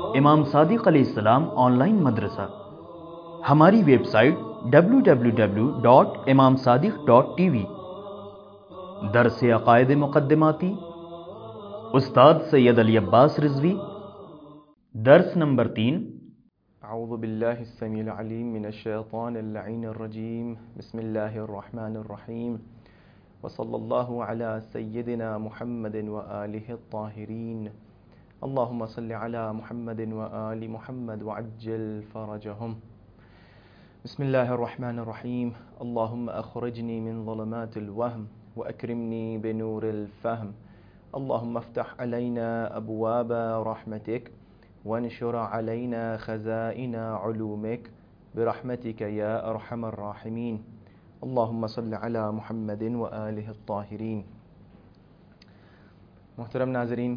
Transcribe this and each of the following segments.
امام صادق علیہ السلام آن لائن مدرسہ. ہماری ویب سائٹ www.imamsadiq.tv. درس عقائد مقدماتی استاد سید علی عباس رضوی. درس نمبر 3. اعوذ باللہ السمیع العلیم من الشیطان اللعین الرجیم. بسم اللہ الرحمن الرحیم. وصلی اللہ علی سیدنا محمد وآلہ الطاہرین. اللہم صل علی محمد وآل محمد وعجل فرجہم. بسم اللہ الرحمن الرحیم. اللہم اخرجنی من ظلمات الوہم واکرمنی بنور الفہم. اللہم افتح علینا ابواب رحمتک وانشر علینا خزائن علومک برحمتک یا ارحم الراحمین. اللہم صل علی محمد وآلہ الطاہرین. محترم ناظرین،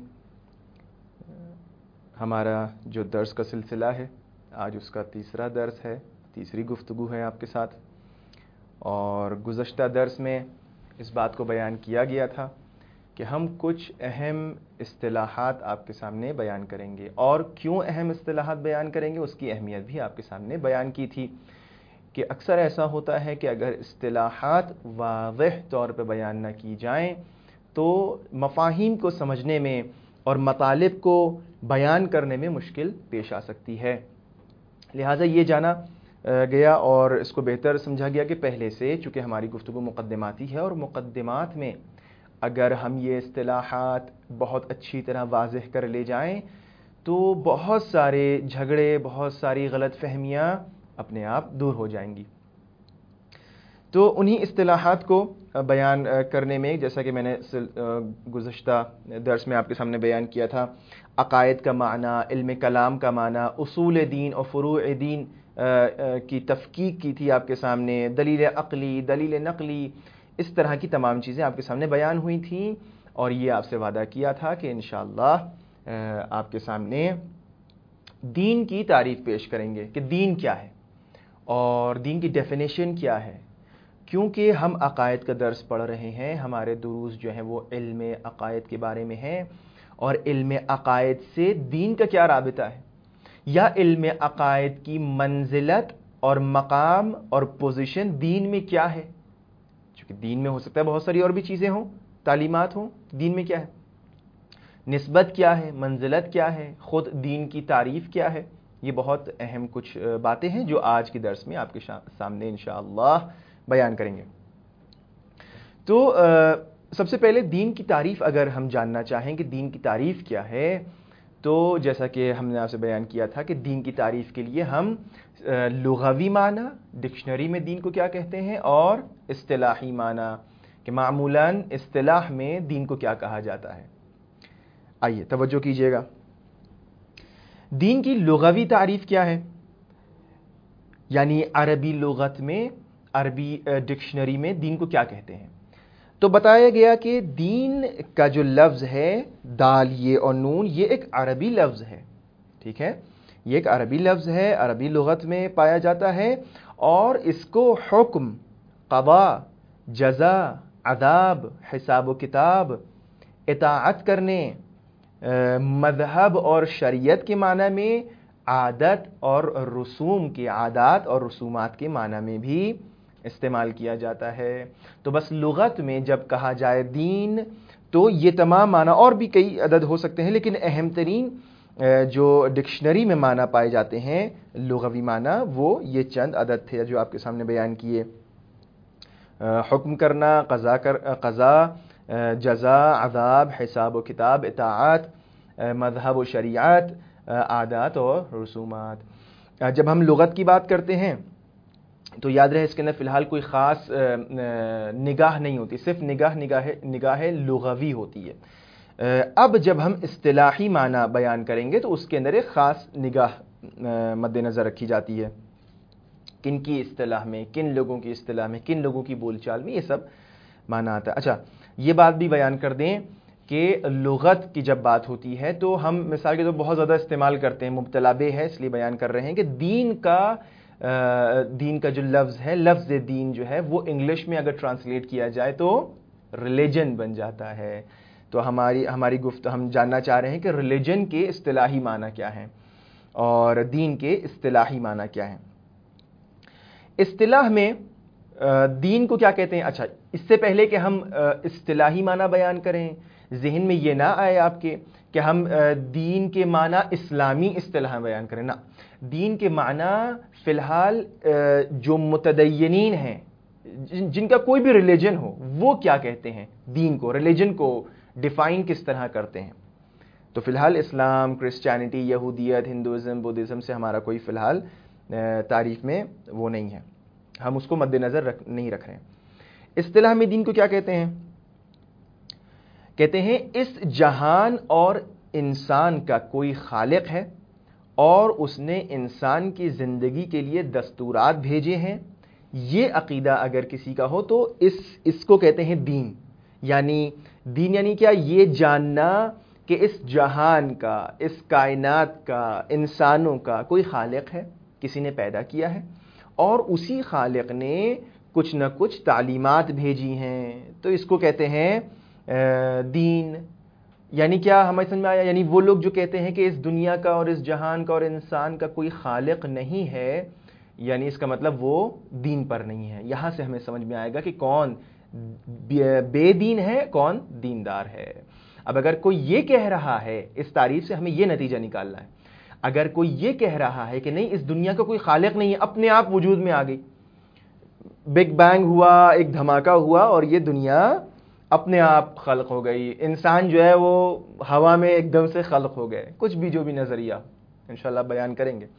ہمارا جو درس کا سلسلہ ہے آج اس کا تیسرا درس ہے، تیسری گفتگو ہے آپ کے ساتھ. اور گزشتہ درس میں اس بات کو بیان کیا گیا تھا کہ ہم کچھ اہم اصطلاحات آپ کے سامنے بیان کریں گے. اور کیوں اہم اصطلاحات بیان کریں گے اس کی اہمیت بھی آپ کے سامنے بیان کی تھی کہ اکثر ایسا ہوتا ہے کہ اگر اصطلاحات واضح طور پہ بیان نہ کی جائیں تو مفاہیم کو سمجھنے میں اور مطالب کو بیان کرنے میں مشکل پیش آ سکتی ہے. لہٰذا یہ جانا گیا اور اس کو بہتر سمجھا گیا کہ پہلے سے چونکہ ہماری گفتگو مقدماتی ہے اور مقدمات میں اگر ہم یہ اصطلاحات بہت اچھی طرح واضح کر لے جائیں تو بہت سارے جھگڑے، بہت ساری غلط فہمیاں اپنے آپ دور ہو جائیں گی. تو انہی اصطلاحات کو بیان کرنے میں جیسا کہ میں نے گزشتہ درس میں آپ کے سامنے بیان کیا تھا، عقائد کا معنی، علم کلام کا معنی، اصول دین اور فروع دین کی تفکیک کی تھی آپ کے سامنے، دلیل عقلی، دلیل نقلی، اس طرح کی تمام چیزیں آپ کے سامنے بیان ہوئی تھیں. اور یہ آپ سے وعدہ کیا تھا کہ انشاءاللہ آپ کے سامنے دین کی تعریف پیش کریں گے کہ دین کیا ہے اور دین کی ڈیفینیشن کیا ہے. کیونکہ ہم عقائد کا درس پڑھ رہے ہیں، ہمارے دروس جو ہیں وہ علم عقائد کے بارے میں ہیں. اور علم عقائد سے دین کا کیا رابطہ ہے، یا علم عقائد کی منزلت اور مقام اور پوزیشن دین میں کیا ہے. چونکہ دین میں ہو سکتا ہے بہت ساری اور بھی چیزیں ہوں، تعلیمات ہوں، دین میں کیا ہے، نسبت کیا ہے، منزلت کیا ہے، خود دین کی تعریف کیا ہے. یہ بہت اہم کچھ باتیں ہیں جو آج کے درس میں آپ کے سامنے انشاءاللہ بیان کریں گے. تو سب سے پہلے دین کی تعریف اگر ہم جاننا چاہیں کہ دین کی تعریف کیا ہے، تو جیسا کہ ہم نے آپ سے بیان کیا تھا کہ دین کی تعریف کے لیے ہم لغوی معنی، ڈکشنری میں دین کو کیا کہتے ہیں، اور اصطلاحی معنی کہ معمولاً اصطلاح میں دین کو کیا کہا جاتا ہے. آئیے توجہ کیجئے گا. دین کی لغوی تعریف کیا ہے، یعنی عربی لغت میں، عربی ڈکشنری میں دین کو کیا کہتے ہیں. تو بتایا گیا کہ دین کا جو لفظ ہے دال یہ اور نون، یہ ایک عربی لفظ ہے. ٹھیک ہے، یہ ایک عربی لفظ ہے، عربی لغت میں پایا جاتا ہے. اور اس کو حکم، قضاء، جزا، عذاب، حساب و کتاب، اطاعت کرنے، مذہب اور شریعت کے معنی میں، عادت اور رسوم کے، عادات اور رسومات کے معنی میں بھی استعمال کیا جاتا ہے. تو بس لغت میں جب کہا جائے دین تو یہ تمام معنی، اور بھی کئی عدد ہو سکتے ہیں لیکن اہم ترین جو ڈکشنری میں معنی پائے جاتے ہیں لغوی معنی، وہ یہ چند عدد تھے جو آپ کے سامنے بیان کیے. حکم کرنا، قضا، جزا، عذاب، حساب و کتاب، اطاعت، مذہب و شریعت، عادات اور رسومات. جب ہم لغت کی بات کرتے ہیں تو یاد رہے اس کے اندر فی الحال کوئی خاص نگاہ نہیں ہوتی، صرف نگاہ لغوی ہوتی ہے. اب جب ہم اصطلاحی معنی بیان کریں گے تو اس کے اندر ایک خاص نگاہ مد نظر رکھی جاتی ہے. کن کی اصطلاح میں، کن لوگوں کی اصطلاح میں، کن لوگوں کی بول چال میں یہ سب معنی آتا ہے. اچھا، یہ بات بھی بیان کر دیں کہ لغت کی جب بات ہوتی ہے تو ہم مثال کے طور بہت زیادہ استعمال کرتے ہیں، مبتلا بے ہے اس لیے بیان کر رہے ہیں کہ دین کا جو لفظ ہے، لفظ دین جو ہے وہ انگلش میں اگر ٹرانسلیٹ کیا جائے تو ریلیجن بن جاتا ہے. تو ہم جاننا چاہ رہے ہیں کہ ریلیجن کے اصطلاحی معنی کیا ہیں. اور دین کے اصطلاحی معنی کیا ہیں۔ اصطلاح میں دین کو کیا کہتے ہیں؟ اچھا، اس سے پہلے کہ ہم اصطلاحی معنی بیان کریں، ذہن میں یہ نہ آئے آپ کے کہ ہم دین کے معنی اسلامی اصطلاح بیان کریں، نہ، دین کے معنی فی الحال جو متدینین ہیں، جن کا کوئی بھی ریلیجن ہو، وہ کیا کہتے ہیں دین کو، ریلیجن کو ڈیفائن کس طرح کرتے ہیں۔ تو فی الحال اسلام، کرسچینٹی، یہودیت، ہندوازم، بدھزم سے ہمارا کوئی فی الحال تعریف میں وہ نہیں ہے، ہم اس کو مد نظر نہیں رکھ رہے ہیں۔ اصطلاح میں دین کو کیا کہتے ہیں؟ کہتے ہیں اس جہان اور انسان کا کوئی خالق ہے اور اس نے انسان کی زندگی کے لیے دستورات بھیجے ہیں۔ یہ عقیدہ اگر کسی کا ہو تو اس کو کہتے ہیں دین۔ یعنی دین یعنی کیا؟ یہ جاننا کہ اس جہان کا، اس کائنات کا، انسانوں کا کوئی خالق ہے، کسی نے پیدا کیا ہے، اور اسی خالق نے کچھ نہ کچھ تعلیمات بھیجی ہیں، تو اس کو کہتے ہیں دین۔ یعنی کیا ہمیں سمجھ میں آیا؟ یعنی وہ لوگ جو کہتے ہیں کہ اس دنیا کا اور اس جہان کا اور انسان کا کوئی خالق نہیں ہے، یعنی اس کا مطلب وہ دین پر نہیں ہے۔ یہاں سے ہمیں سمجھ میں آئے گا کہ کون بے دین ہے، کون دیندار ہے۔ اب اگر کوئی یہ کہہ رہا ہے، اس تعریف سے ہمیں یہ نتیجہ نکالنا ہے، اگر کوئی یہ کہہ رہا ہے کہ نہیں اس دنیا کا کوئی خالق نہیں ہے، اپنے آپ وجود میں آ گئی، بگ بینگ ہوا، ایک دھماکہ ہوا اور یہ دنیا اپنے آپ خلق ہو گئی، انسان جو ہے وہ ہوا میں ایک دم سے خلق ہو گئے، کچھ بھی جو بھی نظریہ انشاءاللہ بیان کریں گے۔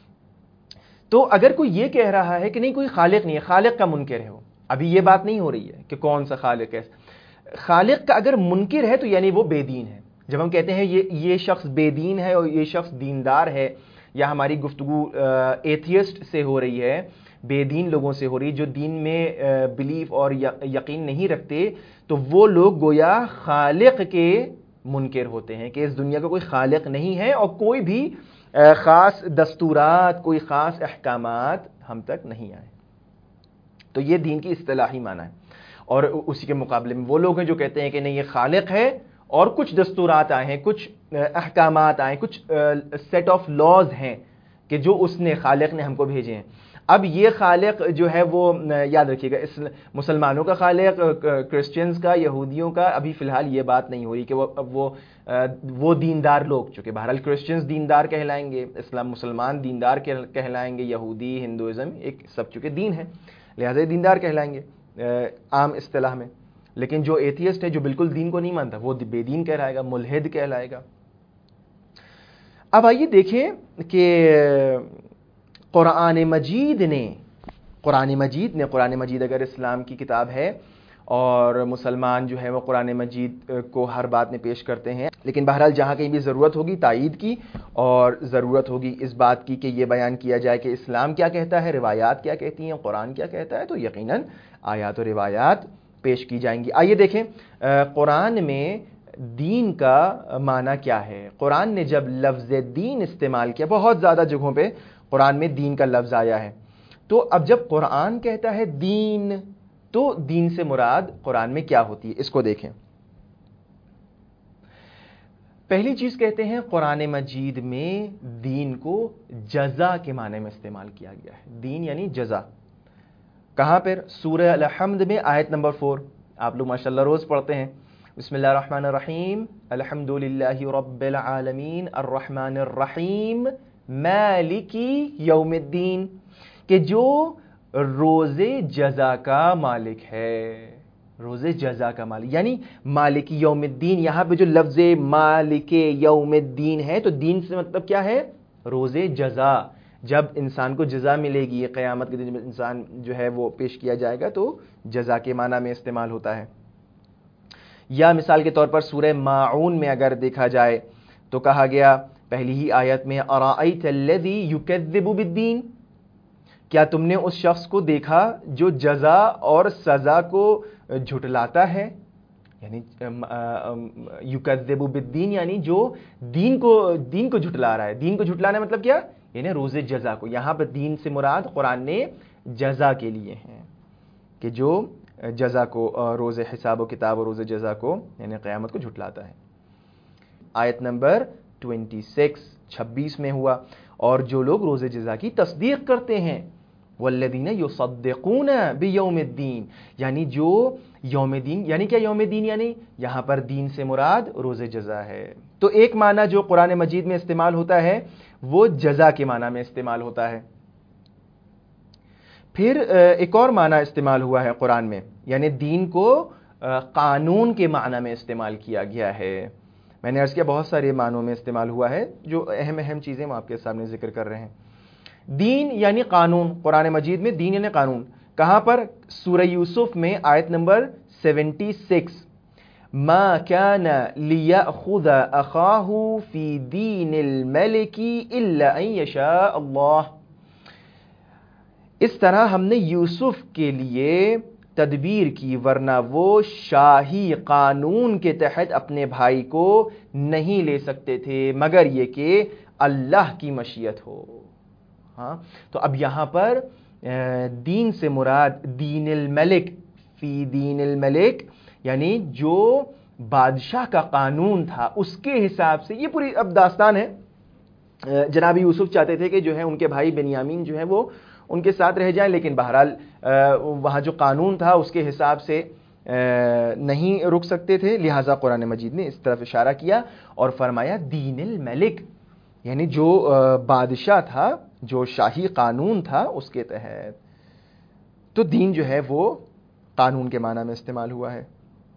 تو اگر کوئی یہ کہہ رہا ہے کہ نہیں کوئی خالق نہیں ہے، خالق کا منکر ہے، وہ ابھی یہ بات نہیں ہو رہی ہے کہ کون سا خالق ہے، خالق کا اگر منکر ہے تو یعنی وہ بے دین ہے۔ جب ہم کہتے ہیں یہ شخص بے دین ہے اور یہ شخص دیندار ہے، یا ہماری گفتگو ایتھیسٹ سے ہو رہی ہے، بے دین لوگوں سے ہو رہی ہے جو دین میں بلیف اور یقین نہیں رکھتے، تو وہ لوگ گویا خالق کے منکر ہوتے ہیں کہ اس دنیا کا کوئی خالق نہیں ہے اور کوئی بھی خاص دستورات، کوئی خاص احکامات ہم تک نہیں آئے۔ تو یہ دین کی اصطلاحی معنی ہے۔ اور اسی کے مقابلے میں وہ لوگ ہیں جو کہتے ہیں کہ نہیں یہ خالق ہے اور کچھ دستورات آئے ہیں، کچھ احکامات آئے ہیں، کچھ سیٹ آف لاز ہیں کہ جو اس نے، خالق نے ہم کو بھیجے ہیں۔ اب یہ خالق جو ہے وہ یاد رکھیے گا، اس مسلمانوں کا خالق، کرسچنز کا، یہودیوں کا ابھی فی الحال یہ بات نہیں ہو رہی کہ وہ دیندار لوگ، چونکہ بہرحال کرسچنز دیندار کہلائیں گے، اسلام مسلمان دیندار کہلائیں گے، یہودی، ہندوازم ایک سب چونکہ دین ہے لہذا دیندار کہلائیں گے عام اصطلاح میں۔ لیکن جو ایتھیسٹ ہے، جو بالکل دین کو نہیں مانتا، وہ بے دین کہلائے گا، ملحد کہلائے گا۔ اب آئیے دیکھیں کہ قرآن مجید اگر اسلام کی کتاب ہے اور مسلمان جو ہے وہ قرآن مجید کو ہر بات میں پیش کرتے ہیں، لیکن بہرحال جہاں کہیں بھی ضرورت ہوگی تائید کی اور ضرورت ہوگی اس بات کی کہ یہ بیان کیا جائے کہ اسلام کیا کہتا ہے، روایات کیا کہتی ہیں، قرآن کیا کہتا ہے، تو یقیناً آیات و روایات پیش کی جائیں گی۔ آئیے دیکھیں قرآن میں دین کا معنی کیا ہے۔ قرآن نے جب لفظ دین استعمال کیا، بہت زیادہ جگہوں پہ قرآن میں دین کا لفظ آیا ہے، تو اب جب قرآن کہتا ہے دین، تو دین سے مراد قرآن میں کیا ہوتی ہے، اس کو دیکھیں۔ پہلی چیز کہتے ہیں قرآن مجید میں دین کو جزا کے معنی میں استعمال کیا گیا ہے۔ دین یعنی جزا۔ کہاں پر؟ سورہ الحمد میں آیت نمبر 4، آپ لوگ ماشاءاللہ روز پڑھتے ہیں، بسم اللہ الرحمن الرحیم، الحمدللہ رب العالمین الرحمن الرحیم مالکی یوم الدین، کہ جو روز جزا کا مالک ہے، روز جزا کا مالک یعنی مالک یوم الدین۔ یہاں پہ جو لفظ مالک یوم الدین ہے تو دین سے مطلب کیا ہے؟ روز جزا، جب انسان کو جزا ملے گی، قیامت کے دن انسان جو ہے وہ پیش کیا جائے گا تو جزا کے معنی میں استعمال ہوتا ہے۔ یا مثال کے طور پر سورہ ماعون میں اگر دیکھا جائے تو کہا گیا پہلی ہی آیت میں ارائیت الذی یکذب بالدین، کیا تم نے اس شخص کو دیکھا جو جزا اور سزا کو جھٹلاتا ہے، یعنی یکذب بالدین یعنی جو دین کو جھٹلا رہا ہے۔ دین کو جھٹلانا مطلب کیا؟ یعنی روز جزا کو۔ یہاں پر دین سے مراد قرآن نے جزا کے لیے ہیں کہ جو جزا کو، روز حساب و کتاب اور روز جزا کو یعنی قیامت کو جھٹلاتا ہے۔ آیت نمبر 26 میں ہوا، اور جو لوگ روز جزا کی تصدیق کرتے ہیں، والذین یصدقون بیوم الدین، یعنی جو یوم دین، یعنی کیا یوم دین؟ یعنی یہاں پر دین سے مراد روز جزا ہے۔ تو ایک معنی جو قرآن مجید میں استعمال ہوتا ہے وہ جزا کے معنی میں استعمال ہوتا ہے۔ پھر ایک اور معنی استعمال ہوا ہے قرآن میں، یعنی دین کو قانون کے معنی میں استعمال کیا گیا ہے۔ میں نے عرض کیا بہت سارے معنوں میں استعمال ہوا ہے، جو اہم چیزیں ہم آپ کے سامنے ذکر کر رہے ہیں۔ دین یعنی قانون، قرآن مجید میں دین یعنی قانون، کہاں پر؟ سورہ یوسف میں آیت نمبر 76، ما كان ليأخذ أخاه في دين الملك إلا أن يشاء اللہ۔ اس طرح ہم نے یوسف کے لیے تدبیر کی، ورنہ وہ شاہی قانون کے تحت اپنے بھائی کو نہیں لے سکتے تھے مگر یہ کہ اللہ کی مشیت ہو۔ ہاں، تو اب یہاں پر دین سے مراد دین الملک، فی دین الملک، یعنی جو بادشاہ کا قانون تھا اس کے حساب سے۔ یہ پوری اب داستان ہے۔ جناب یوسف چاہتے تھے کہ جو ہے ان کے بھائی بنیامین جو ہے وہ ان کے ساتھ رہ جائیں، لیکن بہرحال وہاں جو قانون تھا اس کے حساب سے نہیں رک سکتے تھے، لہٰذا قرآن مجید نے اس طرف اشارہ کیا اور فرمایا دین الملک، یعنی جو بادشاہ تھا، جو شاہی قانون تھا اس کے تحت۔ تو دین جو ہے وہ قانون کے معنی میں استعمال ہوا ہے۔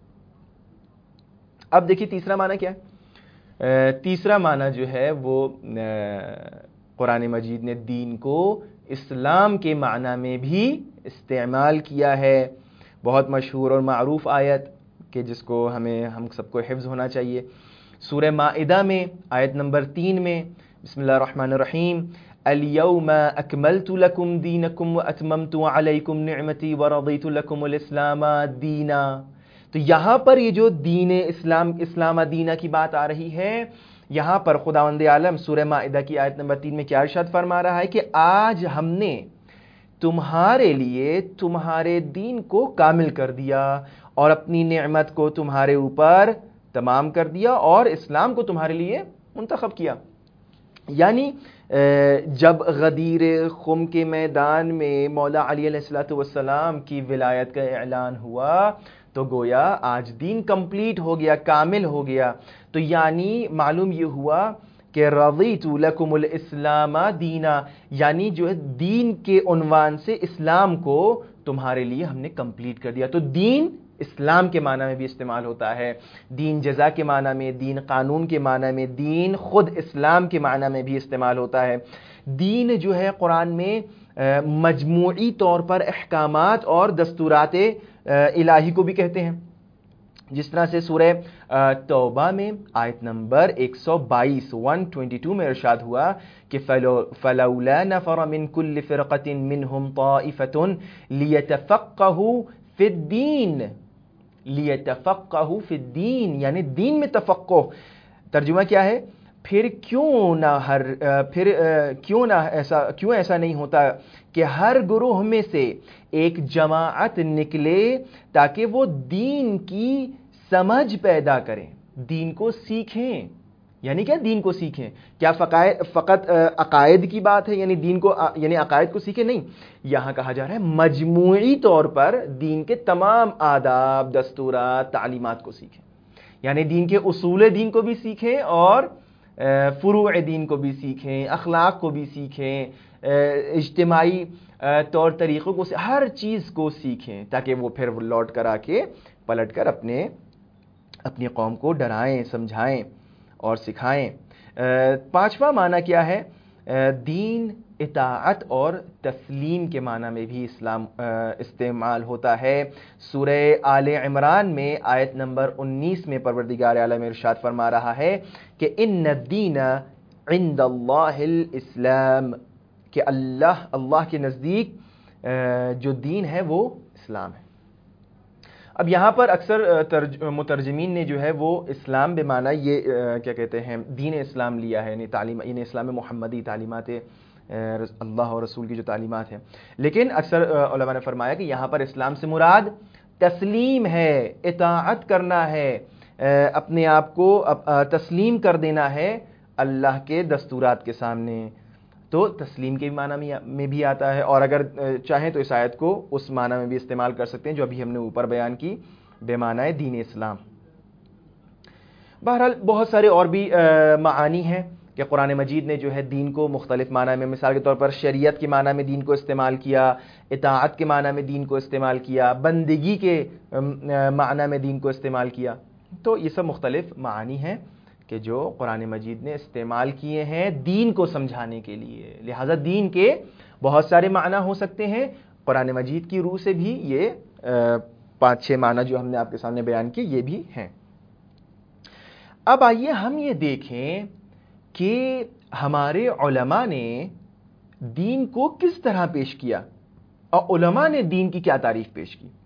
اب دیکھیے تیسرا معنی کیا ہے؟ تیسرا معنی جو ہے وہ قرآن مجید نے دین کو اسلام کے معنی میں بھی استعمال کیا ہے۔ بہت مشہور اور معروف آیت کہ جس کو ہم سب کو حفظ ہونا چاہیے، سورہ مائدہ میں آیت نمبر 3 میں، بسم اللہ الرحمن الرحیم، اليوم اکملت لکم دینکم واتممت علیکم نعمتی ورضیت لکم الاسلام دینا۔ تو یہاں پر یہ جو دین اسلام دینا کی بات آ رہی ہے، یہاں پر خداوند عالم سورہ مائدہ کی آیت نمبر 3 میں کیا ارشاد فرما رہا ہے کہ آج ہم نے تمہارے لیے تمہارے دین کو کامل کر دیا اور اپنی نعمت کو تمہارے اوپر تمام کر دیا اور اسلام کو تمہارے لیے منتخب کیا۔ یعنی جب غدیر خم کے میدان میں مولا علی علیہ السلام کی ولایت کا اعلان ہوا تو گویا آج دین کمپلیٹ ہو گیا، کامل ہو گیا۔ تو یعنی معلوم یہ ہوا کہ رضیت لکم الاسلام دینا، یعنی جو ہے دین کے عنوان سے اسلام کو تمہارے لیے ہم نے کمپلیٹ کر دیا۔ تو دین اسلام کے معنی میں بھی استعمال ہوتا ہے، دین جزا کے معنی میں، دین قانون کے معنی میں، دین خود اسلام کے معنی میں بھی استعمال ہوتا ہے۔ دین جو ہے قرآن میں مجموعی طور پر احکامات اور دستورات الہی کو بھی کہتے ہیں، جس طرح سے سورہ توبہ میں آیت نمبر 122 میں ارشاد ہوا کہ فلولا نفر من كل فرقة منهم طائفة ليتفقهوا في الدين، لیتفقہوا فی الدین، یعنی دین میں تفقہ۔ ترجمہ کیا ہے؟ پھر کیوں ایسا نہیں ہوتا کہ ہر گروہ میں سے ایک جماعت نکلے تاکہ وہ دین کی سمجھ پیدا کریں، دین کو سیکھیں۔ یعنی کیا دین کو سیکھیں؟ کیا فقط عقائد کی بات ہے، یعنی دین کو یعنی عقائد کو سیکھیں؟ نہیں، یہاں کہا جا رہا ہے مجموعی طور پر دین کے تمام آداب، دستورات، تعلیمات کو سیکھیں، یعنی دین کے اصول دین کو بھی سیکھیں اور فروع دین کو بھی سیکھیں، اخلاق کو بھی سیکھیں، اجتماعی طور طریقوں کو، ہر چیز کو سیکھیں تاکہ وہ پھر لوٹ کر آ کے پلٹ کر اپنی قوم کو ڈرائیں، سمجھائیں اور سکھائیں۔ پانچواں معنی کیا ہے؟ دین اطاعت اور تسلیم کے معنی میں بھی اسلام استعمال ہوتا ہے۔ سورہ آل عمران میں آیت نمبر 19 میں پروردگار عالم ارشاد فرما رہا ہے کہ ان الدین عند اللہ الاسلام، کہ اللہ کے نزدیک جو دین ہے وہ اسلام ہے۔ اب یہاں پر اکثر مترجمین نے جو ہے وہ اسلام بمعنی یہ کیا کہتے ہیں دین اسلام لیا ہے، یعنی اسلام محمدی، تعلیمات اللہ اور رسول کی جو تعلیمات ہیں، لیکن اکثر علماء نے فرمایا کہ یہاں پر اسلام سے مراد تسلیم ہے، اطاعت کرنا ہے، اپنے آپ کو تسلیم کر دینا ہے اللہ کے دستورات کے سامنے، تو تسلیم کے معنی میں بھی آتا ہے، اور اگر چاہیں تو اس آیت کو اس معنی میں بھی استعمال کر سکتے ہیں جو ابھی ہم نے اوپر بیان کی، بے معنی دین اسلام۔ بہرحال بہت سارے اور بھی معانی ہیں کہ قرآن مجید نے جو ہے دین کو مختلف معنی میں، مثال کے طور پر شریعت کے معنی میں دین کو استعمال کیا، اطاعت کے معنی میں دین کو استعمال کیا، بندگی کے معنی میں دین کو استعمال کیا۔ تو یہ سب مختلف معانی ہیں کہ جو قرآن مجید نے استعمال کیے ہیں دین کو سمجھانے کے لیے۔ لہٰذا دین کے بہت سارے معنی ہو سکتے ہیں، قرآن مجید کی روح سے بھی یہ 5-6 معنی جو ہم نے آپ کے سامنے بیان کیے یہ بھی ہیں۔ اب آئیے ہم یہ دیکھیں کہ ہمارے علماء نے دین کو کس طرح پیش کیا، اور علماء نے دین کی کیا تعریف پیش کی۔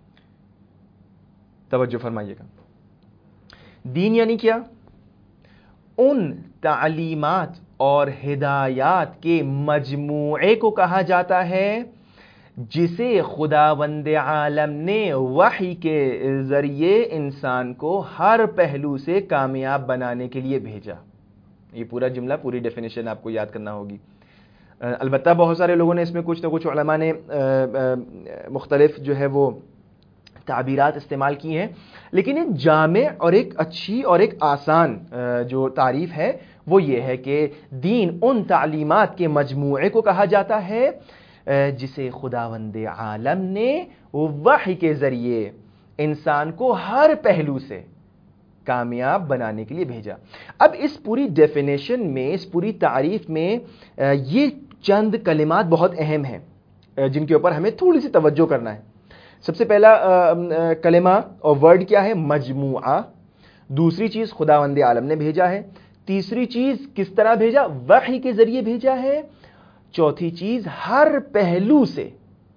توجہ فرمائیے گا۔ دین یعنی کیا؟ ان تعلیمات اور ہدایات کے مجموعے کو کہا جاتا ہے جسے خداوند عالم نے وحی کے ذریعے انسان کو ہر پہلو سے کامیاب بنانے کے لیے بھیجا۔ یہ پورا جملہ، پوری ڈیفینیشن آپ کو یاد کرنا ہوگی۔ البتہ بہت سارے لوگوں نے اس میں کچھ نہ کچھ علماء نے مختلف جو ہے وہ تعبیرات استعمال کی ہیں، لیکن ایک جامع اور ایک اچھی اور ایک آسان جو تعریف ہے وہ یہ ہے کہ دین ان تعلیمات کے مجموعے کو کہا جاتا ہے جسے خداوند عالم نے وحی کے ذریعے انسان کو ہر پہلو سے کامیاب بنانے کے لیے بھیجا۔ اب اس پوری ڈیفینیشن میں، اس پوری تعریف میں یہ چند کلمات بہت اہم ہیں جن کے اوپر ہمیں تھوڑی سی توجہ کرنا ہے۔ سب سے پہلا کلمہ اور ورڈ کیا ہے؟ مجموعہ۔ دوسری چیز خداوند عالم نے بھیجا ہے۔ تیسری چیز کس طرح بھیجا؟ وحی کے ذریعے بھیجا ہے۔ چوتھی چیز ہر پہلو سے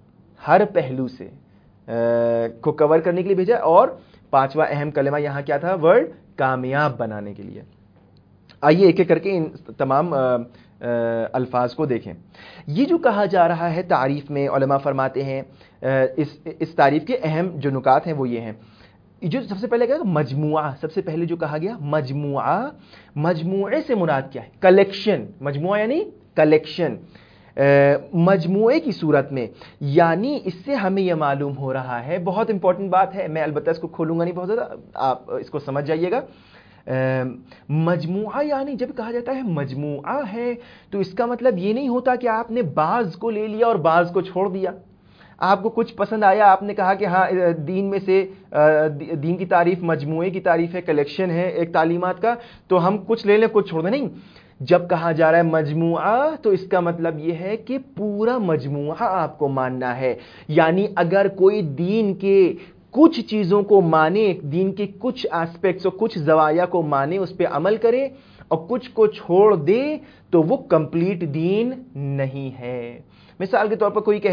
کو کور کرنے کے لیے بھیجا، اور پانچواں اہم کلمہ یہاں کیا تھا؟ ورڈ کامیاب بنانے کے لیے۔ آئیے ایک ایک کر کے ان تمام الفاظ کو دیکھیں۔ یہ جو کہا جا رہا ہے تعریف میں، علماء فرماتے ہیں اس تعریف کے اہم جو نکات ہیں وہ یہ ہیں۔ جو سب سے پہلے کہا مجموعہ، سب سے پہلے جو کہا گیا مجموعہ، مجموعے سے مراد کیا ہے؟ کلیکشن۔ مجموعہ یعنی کلیکشن، مجموعے کی صورت میں، یعنی اس سے ہمیں یہ معلوم ہو رہا ہے، بہت امپورٹنٹ بات ہے، میں البتہ اس کو کھولوں گا نہیں بہت زیادہ، آپ اس کو سمجھ جائیے گا۔ مجموعہ یعنی جب کہا جاتا ہے مجموعہ ہے تو اس کا مطلب یہ نہیں ہوتا کہ آپ نے بعض کو لے لیا اور بعض کو چھوڑ دیا۔ آپ کو کچھ پسند آیا، آپ نے کہا کہ ہاں دین میں سے دین کی تعریف مجموعے کی تعریف ہے، کلیکشن ہے ایک تعلیمات کا، تو ہم کچھ لے لیں کچھ چھوڑ دیں۔ نہیں، جب کہا جا رہا ہے مجموعہ تو اس کا مطلب یہ ہے کہ پورا مجموعہ آپ کو ماننا ہے۔ یعنی اگر کوئی دین کے کچھ چیزوں کو مانے، دین کے کچھ ایسپیکٹس اور کچھ زوایا کو مانے، اس پہ عمل کرے، اور کچھ کو چھوڑ دے تو وہ کمپلیٹ دین نہیں ہے۔ مثال کے طور پر کوئی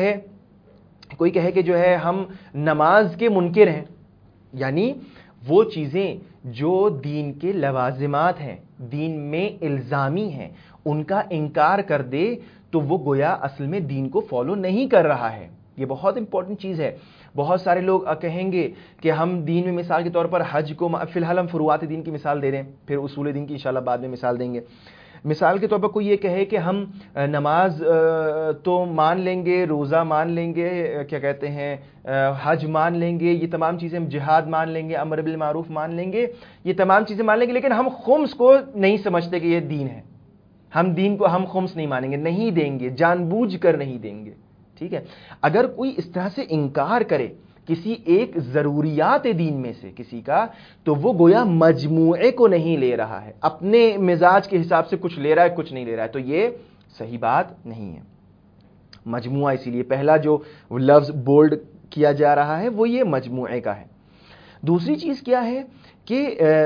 کہے کہ جو ہے ہم نماز کے منکر ہیں، یعنی وہ چیزیں جو دین کے لوازمات ہیں، دین میں الزامی ہیں، ان کا انکار کر دے تو وہ گویا اصل میں دین کو فالو نہیں کر رہا ہے۔ یہ بہت امپورٹنٹ چیز ہے۔ بہت سارے لوگ کہیں گے کہ ہم دین میں مثال کے طور پر حج کو، فی الحال ہم فروعات دین کی مثال دے رہے ہیں، پھر اصول دین کی انشاءاللہ بعد میں مثال دیں گے۔ مثال کے طور پر کوئی یہ کہے کہ ہم نماز تو مان لیں گے، روزہ مان لیں گے، کیا کہتے ہیں، حج مان لیں گے، یہ تمام چیزیں، جہاد مان لیں گے، امر بالمعروف مان لیں گے، یہ تمام چیزیں مان لیں گے، لیکن ہم خمس کو نہیں سمجھتے کہ یہ دین ہے، ہم دین کو، ہم خمس نہیں مانیں گے، نہیں دیں گے، جان بوجھ کر نہیں دیں گے۔ ٹھیک ہے، اگر کوئی اس طرح سے انکار کرے کسی ایک ضروریات دین میں سے کسی کا، تو وہ گویا مجموعے کو نہیں لے رہا ہے، اپنے مزاج کے حساب سے کچھ لے رہا ہے، کچھ نہیں لے رہا ہے، تو یہ صحیح بات نہیں ہے۔ مجموعہ اسی لیے پہلا جو لفظ بولڈ کیا جا رہا ہے وہ یہ مجموعے کا ہے۔ دوسری چیز کیا ہے کہ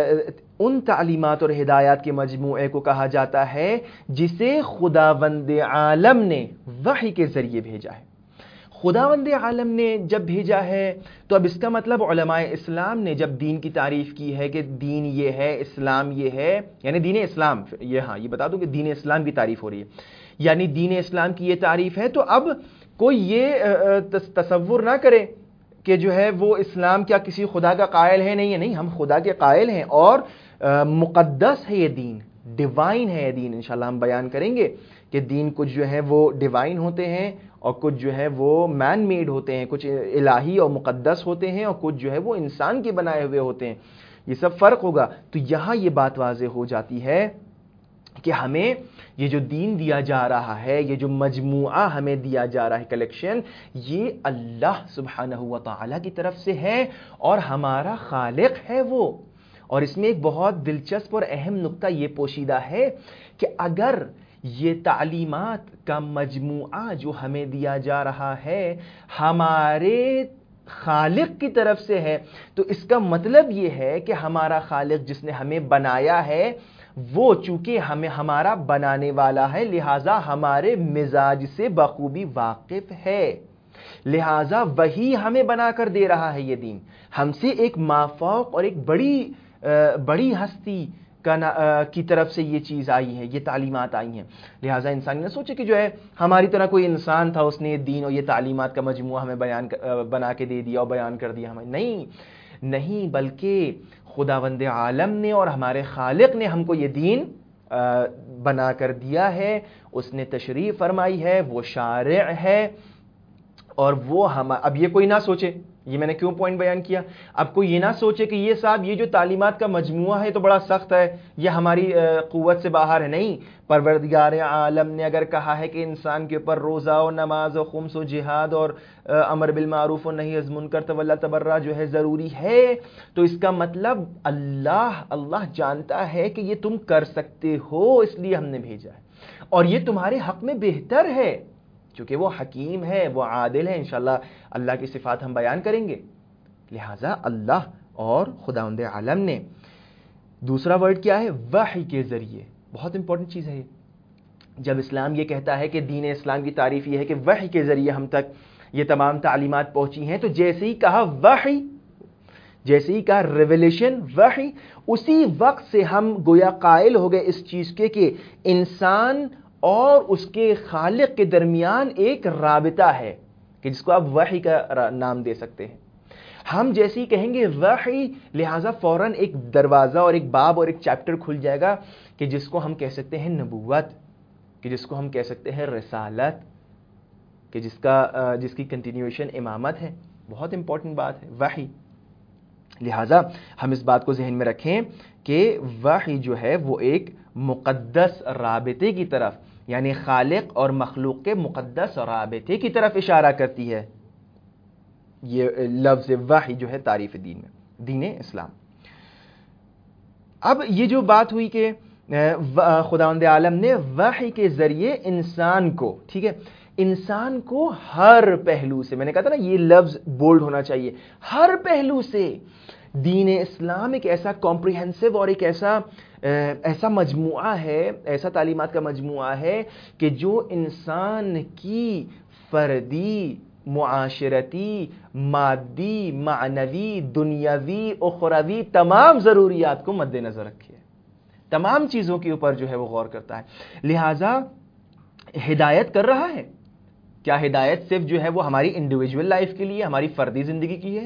ان تعلیمات اور ہدایات کے مجموعے کو کہا جاتا ہے جسے خداوند عالم نے وحی کے ذریعے بھیجا ہے۔ خداوند عالم نے جب بھیجا ہے تو اب اس کا مطلب علماء اسلام نے جب دین کی تعریف کی ہے کہ دین یہ ہے، اسلام یہ ہے، یعنی دین اسلام، یہ بتا دوں کہ دین اسلام کی تعریف ہو رہی ہے، یعنی دین اسلام کی یہ تعریف ہے، تو اب کوئی یہ تصور نہ کرے کہ جو ہے وہ اسلام کیا کسی خدا کا قائل ہے، نہیں ہے، نہیں، ہم خدا کے قائل ہیں اور مقدس ہے یہ دین، ڈیوائن ہے دین. انشاءاللہ ہم بیان کریں گے کہ دین کچھ جو ہے وہ ڈیوائن ہوتے ہیں اور کچھ جو ہے وہ مین میڈ ہوتے ہیں, کچھ الہی اور مقدس ہوتے ہیں اور کچھ جو ہے وہ انسان کے بنائے ہوئے ہوتے ہیں. یہ سب فرق ہوگا. تو یہاں یہ بات واضح ہو جاتی ہے کہ ہمیں یہ جو دین دیا جا رہا ہے, یہ جو مجموعہ ہمیں دیا جا رہا ہے, کلیکشن, یہ اللہ سبحانہ و تعالی کی طرف سے ہے اور ہمارا خالق ہے وہ. اور اس میں ایک بہت دلچسپ اور اہم نقطہ یہ پوشیدہ ہے کہ اگر یہ تعلیمات کا مجموعہ جو ہمیں دیا جا رہا ہے ہمارے خالق کی طرف سے ہے, تو اس کا مطلب یہ ہے کہ ہمارا خالق جس نے ہمیں بنایا ہے وہ چونکہ ہمارا بنانے والا ہے, لہٰذا ہمارے مزاج سے بخوبی واقف ہے, لہٰذا وہی ہمیں بنا کر دے رہا ہے. یہ دین ہم سے ایک مافوق اور ایک بڑی ہستی کی طرف سے یہ چیز آئی ہے, یہ تعلیمات آئی ہیں. لہٰذا انسان نہ سوچے کہ جو ہے ہماری طرح کوئی انسان تھا, اس نے یہ دین اور یہ تعلیمات کا مجموعہ ہمیں بنا کے دے دیا اور بیان کر دیا ہمیں. نہیں, بلکہ خداوند عالم نے اور ہمارے خالق نے ہم کو یہ دین بنا کر دیا ہے, اس نے تشریف فرمائی ہے, وہ شارع ہے. اور وہ اب یہ کوئی نہ سوچے, یہ میں نے کیوں پوائنٹ بیان کیا, اب کوئی یہ نہ سوچے کہ یہ صاحب یہ جو تعلیمات کا مجموعہ ہے تو بڑا سخت ہے, یہ ہماری قوت سے باہر ہے. نہیں, پروردگار عالم نے اگر کہا ہے کہ انسان کے اوپر روزہ و نماز و خمس و جہاد اور امر بالمعروف و نہی عن المنکر تولی تبرع جو ہے ضروری ہے, تو اس کا مطلب اللہ جانتا ہے کہ یہ تم کر سکتے ہو, اس لیے ہم نے بھیجا ہے اور یہ تمہارے حق میں بہتر ہے, چونکہ وہ حکیم ہے, وہ عادل ہے. انشاءاللہ اللہ کی صفات ہم بیان کریں گے. لہٰذا اللہ اور خداوند عالم نے, دوسرا ورڈ کیا ہے, وحی کے ذریعے. بہت امپورٹنٹ چیز ہے یہ. جب اسلام یہ کہتا ہے کہ دین اسلام کی تعریف یہ ہے کہ وحی کے ذریعے ہم تک یہ تمام تعلیمات پہنچی ہیں, تو جیسے ہی کہا وحی, جیسے ہی کہا ریویلیشن, وحی, اسی وقت سے ہم گویا قائل ہو گئے اس چیز کے کہ انسان اور اس کے خالق کے درمیان ایک رابطہ ہے کہ جس کو آپ وحی کا نام دے سکتے ہیں. ہم جیسے ہی کہیں گے وحی, لہٰذا فوراً ایک دروازہ اور ایک باب اور ایک چیپٹر کھل جائے گا کہ جس کو ہم کہہ سکتے ہیں نبوت, کہ جس کو ہم کہہ سکتے ہیں رسالت, کہ جس کی کنٹینیویشن امامت ہے. بہت امپورٹنٹ بات ہے وحی. لہٰذا ہم اس بات کو ذہن میں رکھیں کہ وحی جو ہے وہ ایک مقدس رابطے کی طرف, یعنی خالق اور مخلوق کے مقدس رابطے کی طرف اشارہ کرتی ہے. یہ لفظ وحی جو ہے تعریف دین میں, دین اسلام. اب یہ جو بات ہوئی کہ خداوند عالم نے وحی کے ذریعے انسان کو, ٹھیک ہے, انسان کو ہر پہلو سے, میں نے کہا تھا نا یہ لفظ بولڈ ہونا چاہیے, ہر پہلو سے دین اسلام ایک ایسا کمپریہنسو اور ایک ایسا مجموعہ ہے, ایسا تعلیمات کا مجموعہ ہے کہ جو انسان کی فردی, معاشرتی, مادی, معنوی, دنیاوی, اخروی تمام ضروریات کو مد نظر رکھے, تمام چیزوں کے اوپر جو ہے وہ غور کرتا ہے. لہٰذا ہدایت کر رہا ہے. کیا ہدایت صرف جو ہے وہ ہماری انڈیویجول لائف کے لیے, ہماری فردی زندگی کی ہے؟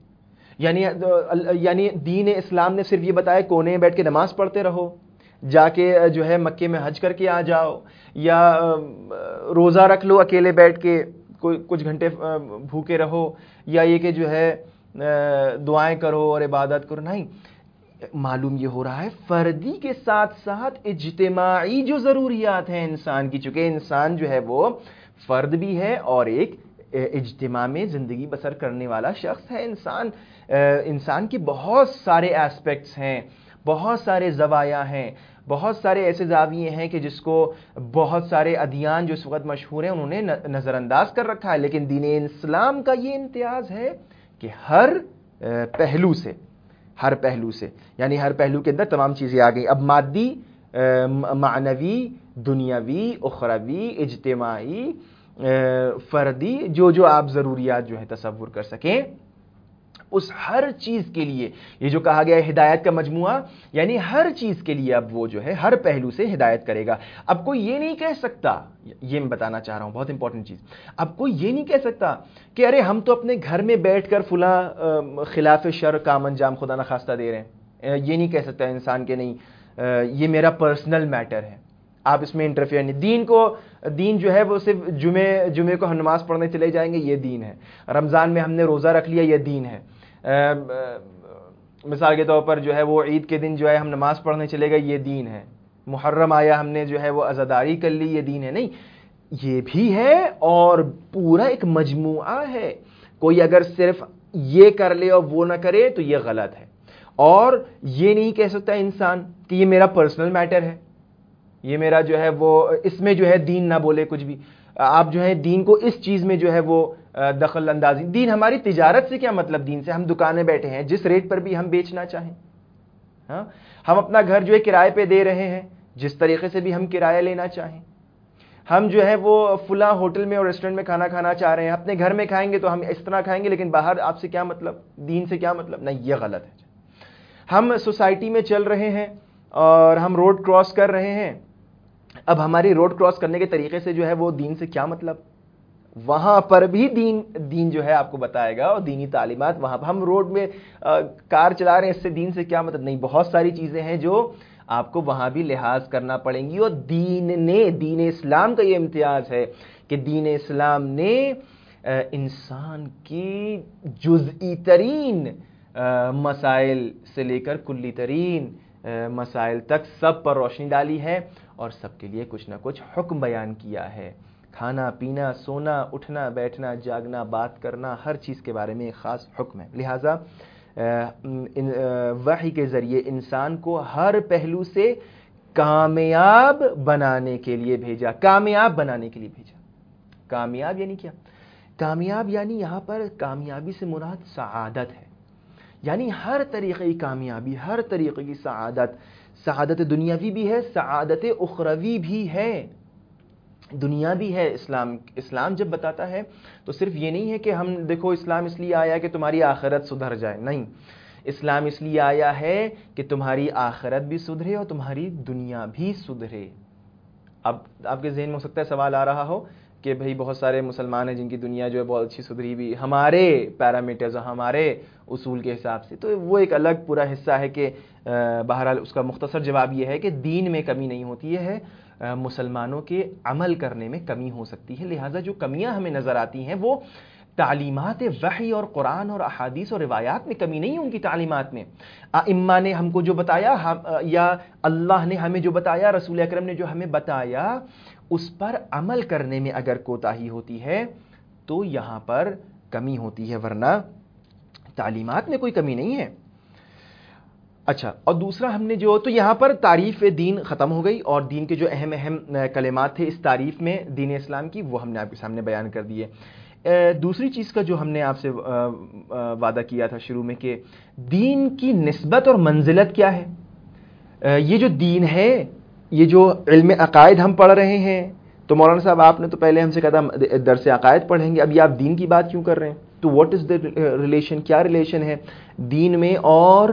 یعنی دین اسلام نے صرف یہ بتایا کونے میں بیٹھ کے نماز پڑھتے رہو, جا کے جو ہے مکے میں حج کر کے آ جاؤ, یا روزہ رکھ لو اکیلے بیٹھ کے کچھ گھنٹے بھوکے رہو, یا یہ کہ جو ہے دعائیں کرو اور عبادت کرو. نہیں, معلوم یہ ہو رہا ہے فردی کے ساتھ ساتھ اجتماعی جو ضروریات ہیں انسان کی, چونکہ انسان جو ہے وہ فرد بھی ہے اور ایک اجتماع میں زندگی بسر کرنے والا شخص ہے. انسان کی بہت سارے ایسپیکٹس ہیں, بہت سارے زوایا ہیں, بہت سارے ایسے زاویے ہیں کہ جس کو بہت سارے ادیان جو اس وقت مشہور ہیں انہوں نے نظر انداز کر رکھا ہے. لیکن دین اسلام کا یہ امتیاز ہے کہ ہر پہلو سے یعنی ہر پہلو کے اندر تمام چیزیں آ گئی. اب مادی, معنوی, دنیاوی, اخروی, اجتماعی, فردی, جو آپ ضروریات جو ہے تصور کر سکیں, اس ہر چیز کے لیے یہ جو کہا گیا ہے ہدایت کا مجموعہ, یعنی ہر چیز کے لیے اب وہ جو ہے ہر پہلو سے ہدایت کرے گا. اب کوئی یہ نہیں کہہ سکتا, یہ میں بتانا چاہ رہا ہوں بہت امپورٹنٹ چیز, اب کوئی یہ نہیں کہہ سکتا کہ ارے ہم تو اپنے گھر میں بیٹھ کر فلاں خلاف شر کام انجام خدا نخواستہ دے رہے ہیں. یہ نہیں کہہ سکتا انسان کہ نہیں یہ میرا پرسنل میٹر ہے، آپ اس میں انٹرفیئر نہیں. دین جو ہے وہ صرف جمعے کو ہم نماز پڑھنے چلے جائیں گے، یہ دین ہے. رمضان میں ہم نے روزہ رکھ لیا، یہ دین ہے. مثال کے طور پر جو ہے وہ عید کے دن جو ہے ہم نماز پڑھنے چلے گئے، یہ دین ہے. محرم آیا، ہم نے جو ہے وہ عزاداری کر لی، یہ دین ہے. نہیں، یہ بھی ہے اور پورا ایک مجموعہ ہے. کوئی اگر صرف یہ کر لے اور وہ نہ کرے تو یہ غلط ہے. اور یہ نہیں کہہ سکتا انسان کہ یہ میرا پرسنل میٹر ہے، یہ میرا جو ہے وہ اس میں جو ہے دین نہ بولے کچھ بھی. آپ جو ہے دین کو اس چیز میں جو ہے وہ دخل اندازی. دین ہماری تجارت سے کیا مطلب؟ دین سے ہم دکانیں بیٹھے ہیں، جس ریٹ پر بھی ہم بیچنا چاہیں. ہاں، ہم اپنا گھر جو ہے کرائے پہ دے رہے ہیں، جس طریقے سے بھی ہم کرایہ لینا چاہیں. ہم جو ہے وہ فلاں ہوٹل میں اور ریسٹورنٹ میں کھانا کھانا چاہ رہے ہیں، اپنے گھر میں کھائیں گے تو ہم اس طرح کھائیں گے، لیکن باہر آپ سے کیا مطلب؟ دین سے کیا مطلب؟ نہیں، یہ غلط ہے. ہم سوسائٹی میں چل رہے ہیں اور ہم روڈ کراس کر رہے ہیں، اب ہماری روڈ کراس کرنے کے طریقے سے جو ہے وہ دین سے کیا مطلب؟ وہاں پر بھی دین جو ہے آپ کو بتائے گا، اور دینی تعلیمات. وہاں پر ہم روڈ میں کار چلا رہے ہیں، اس سے دین سے کیا مطلب؟ نہیں، بہت ساری چیزیں ہیں جو آپ کو وہاں بھی لحاظ کرنا پڑیں گی. اور دین اسلام کا یہ امتیاز ہے کہ دین اسلام نے انسان کی جزئی ترین مسائل سے لے کر کلی ترین مسائل تک سب پر روشنی ڈالی ہے، اور سب کے لیے کچھ نہ کچھ حکم بیان کیا ہے. کھانا پینا، سونا، اٹھنا بیٹھنا، جاگنا، بات کرنا، ہر چیز کے بارے میں ایک خاص حکم ہے. لہٰذا وحی کے ذریعے انسان کو ہر پہلو سے کامیاب بنانے کے لیے بھیجا. کامیاب بنانے کے لیے بھیجا. کامیاب یعنی کیا؟ کامیاب یعنی یہاں پر کامیابی سے مراد سعادت ہے. یعنی ہر طریقے کی کامیابی، ہر طریقے کی سعادت دنیاوی بھی ہے، سعادت اخروی بھی ہے. دنیا بھی ہے. اسلام جب بتاتا ہے تو صرف یہ نہیں ہے کہ ہم دیکھو اسلام اس لیے آیا کہ تمہاری آخرت سدھر جائے. نہیں، اسلام اس لیے آیا ہے کہ تمہاری آخرت بھی سدھرے اور تمہاری دنیا بھی سدھرے. اب آپ کے ذہن میں ہو سکتا ہے سوال آ رہا ہو کہ بھئی بہت سارے مسلمان ہیں جن کی دنیا جو ہے بہت اچھی سدھری بھی ہمارے پیرامیٹرز، ہمارے اصول کے حساب سے. تو وہ ایک الگ پورا حصہ ہے کہ بہرحال اس کا مختصر جواب یہ ہے کہ دین میں کمی نہیں ہوتی. یہ ہے مسلمانوں کے عمل کرنے میں کمی ہو سکتی ہے. لہٰذا جو کمیاں ہمیں نظر آتی ہیں وہ تعلیمات وحی اور قرآن اور احادیث اور روایات میں کمی نہیں ہے. ان کی تعلیمات میں ائمہ نے ہم کو جو بتایا، یا اللہ نے ہمیں جو بتایا، رسول اکرم نے جو ہمیں بتایا، اس پر عمل کرنے میں اگر کوتاہی ہوتی ہے تو یہاں پر کمی ہوتی ہے، ورنہ تعلیمات میں کوئی کمی نہیں ہے. اچھا، اور دوسرا ہم نے تو یہاں پر تعریف دین ختم ہو گئی، اور دین کے جو اہم کلمات تھے اس تعریف میں دین اسلام کی، وہ ہم نے آپ کے سامنے بیان کر دیے. دوسری چیز کا جو ہم نے آپ سے وعدہ کیا تھا شروع میں کہ دین کی نسبت اور منزلت کیا ہے. یہ جو دین ہے، یہ جو علم عقائد ہم پڑھ رہے ہیں، تو مولانا صاحب آپ نے تو پہلے ہم سے کہا تھا درس عقائد پڑھیں گے، ابھی آپ دین کی بات کیوں کر رہے ہیں؟ تو واٹ از دا ریلیشن؟ کیا ریلیشن ہے دین میں اور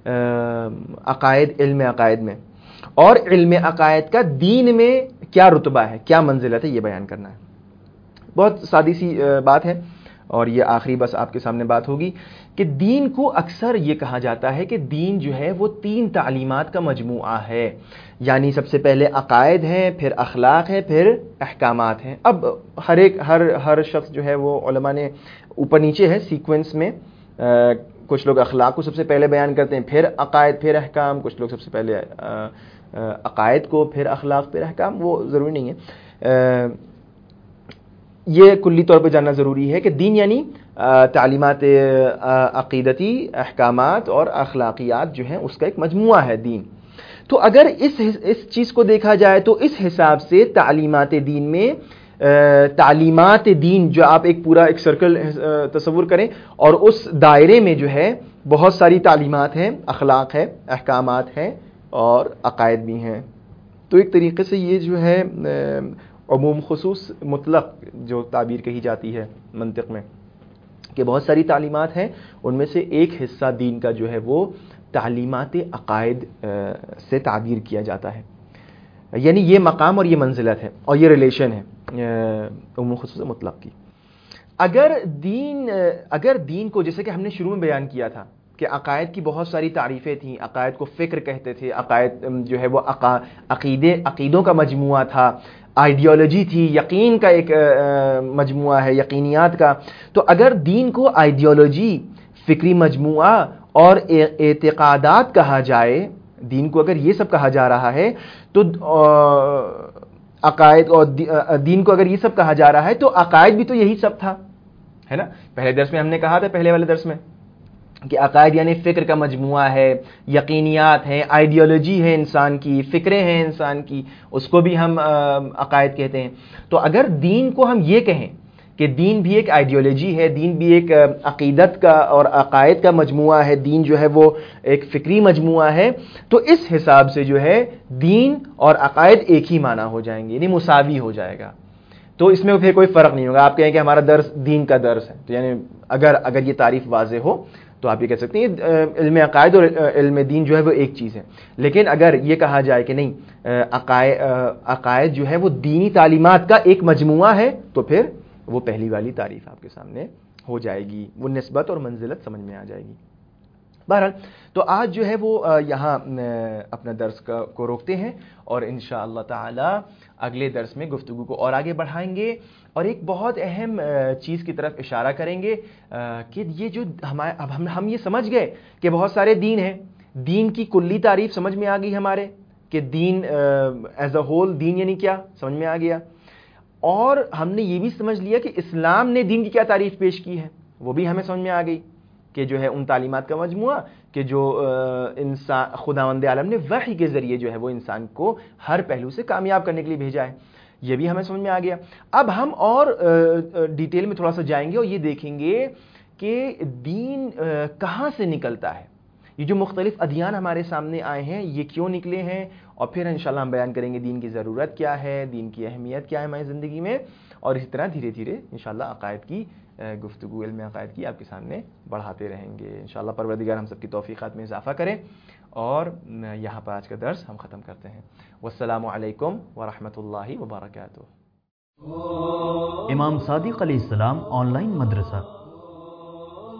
عقائد، علم عقائد میں؟ اور علم عقائد کا دین میں کیا رتبہ ہے، کیا منزلت ہے، یہ بیان کرنا ہے. بہت سادی سی بات ہے، اور یہ آخری بس آپ کے سامنے بات ہوگی کہ دین کو اکثر یہ کہا جاتا ہے کہ دین جو ہے وہ 3 تعلیمات کا مجموعہ ہے. یعنی سب سے پہلے عقائد ہیں، پھر اخلاق ہے، پھر احکامات ہیں. اب ہر شخص جو ہے وہ علماء نے اوپر نیچے ہے سیکوینس میں، کچھ لوگ اخلاق کو سب سے پہلے بیان کرتے ہیں، پھر عقائد، پھر احکام. کچھ لوگ سب سے پہلے عقائد کو، پھر اخلاق، پھر احکام. وہ ضروری نہیں ہے. یہ کلی طور پہ جاننا ضروری ہے کہ دین یعنی تعلیمات عقیدتی، احکامات اور اخلاقیات جو ہیں اس کا ایک مجموعہ ہے دین. تو اگر اس چیز کو دیکھا جائے تو اس حساب سے تعلیمات دین میں تعلیمات دین جو آپ ایک پورا ایک سرکل تصور کریں، اور اس دائرے میں جو ہے بہت ساری تعلیمات ہیں، اخلاق ہے، احکامات ہیں اور عقائد بھی ہیں. تو ایک طریقے سے یہ جو ہے عموم خصوص مطلق جو تعبیر کہی جاتی ہے منطق میں، کہ بہت ساری تعلیمات ہیں، ان میں سے ایک حصہ دین کا جو ہے وہ تعلیمات عقائد سے تعبیر کیا جاتا ہے. یعنی یہ مقام اور یہ منزلت ہے اور یہ ریلیشن ہے عموم خصوص مطلق کی. اگر دین کو، جیسے کہ ہم نے شروع میں بیان کیا تھا کہ عقائد کی بہت ساری تعریفیں تھیں. عقائد کو فکر کہتے تھے, عقائد جو ہے وہ عقیدوں کا مجموعہ تھا, آئیڈیالوجی تھی, یقین کا ایک مجموعہ ہے, یقینیات کا. تو اگر دین کو آئیڈیالوجی, فکری مجموعہ اور اعتقادات کہا جائے, دین کو اگر یہ سب کہا جا رہا ہے تو عقائد اور دین کو اگر یہ سب کہا جا رہا ہے تو عقائد بھی تو یہی سب تھا, ہے نا. پہلے درس میں ہم نے کہا تھا, پہلے والے درس میں, کہ عقائد یعنی فکر کا مجموعہ ہے, یقینیات ہیں, آئیڈیالوجی ہے انسان کی, فکریں ہیں انسان کی, اس کو بھی ہم عقائد کہتے ہیں. تو اگر دین کو ہم یہ کہیں کہ دین بھی ایک آئیڈیالوجی ہے, دین بھی ایک عقیدت کا اور عقائد کا مجموعہ ہے, دین جو ہے وہ ایک فکری مجموعہ ہے, تو اس حساب سے جو ہے دین اور عقائد ایک ہی معنی ہو جائیں گے, یعنی مساوی ہو جائے گا. تو اس میں پھر کوئی فرق نہیں ہوگا. آپ کہیں کہ ہمارا درس دین کا درس ہے, تو یعنی اگر یہ تعریف واضح ہو تو آپ یہ کہہ سکتے ہیں علم عقائد اور علم دین جو ہے وہ ایک چیز ہے. لیکن اگر یہ کہا جائے کہ نہیں, عقائد جو ہے وہ دینی تعلیمات کا ایک مجموعہ ہے, تو پھر وہ پہلی والی تعریف آپ کے سامنے ہو جائے گی, وہ نسبت اور منزلت سمجھ میں آ جائے گی. بہرحال تو آج جو ہے وہ یہاں اپنا درس کو روکتے ہیں, اور انشاءاللہ تعالی اگلے درس میں گفتگو کو اور آگے بڑھائیں گے, اور ایک بہت اہم چیز کی طرف اشارہ کریں گے کہ یہ جو اب ہم یہ سمجھ گئے کہ بہت سارے دین ہیں, دین کی کلی تعریف سمجھ میں آ گئی ہمارے, کہ دین ایز اے ہول, دین یعنی کیا سمجھ میں آ گیا. اور ہم نے یہ بھی سمجھ لیا کہ اسلام نے دین کی کیا تعریف پیش کی ہے, وہ بھی ہمیں سمجھ میں آ گئی, کہ جو ہے ان تعلیمات کا مجموعہ کہ جو انسان خداوند عالم نے وحی کے ذریعے جو ہے وہ انسان کو ہر پہلو سے کامیاب کرنے کے لیے بھیجا ہے, یہ بھی ہمیں سمجھ میں آ گیا. اب ہم اور ڈیٹیل میں تھوڑا سا جائیں گے اور یہ دیکھیں گے کہ دین کہاں سے نکلتا ہے. یہ جو مختلف ادیان ہمارے سامنے آئے ہیں, یہ کیوں نکلے ہیں, اور پھر انشاءاللہ ہم بیان کریں گے دین کی ضرورت کیا ہے, دین کی اہمیت کیا ہے ہماری زندگی میں, اور اسی طرح دھیرے دھیرے انشاءاللہ عقائد کی گفتگو, علم عقائد کی آپ کے سامنے بڑھاتے رہیں گے. انشاءاللہ پروردگار ہم سب کی توفیقات میں اضافہ کریں, اور یہاں پر آج کا درس ہم ختم کرتے ہیں. والسلام علیکم ورحمۃ اللہ وبرکاتہ. امام صادق علیہ السلام آن لائن مدرسہ.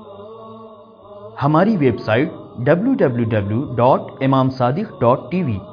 ہماری ویب سائٹ www.imamsadiq.tv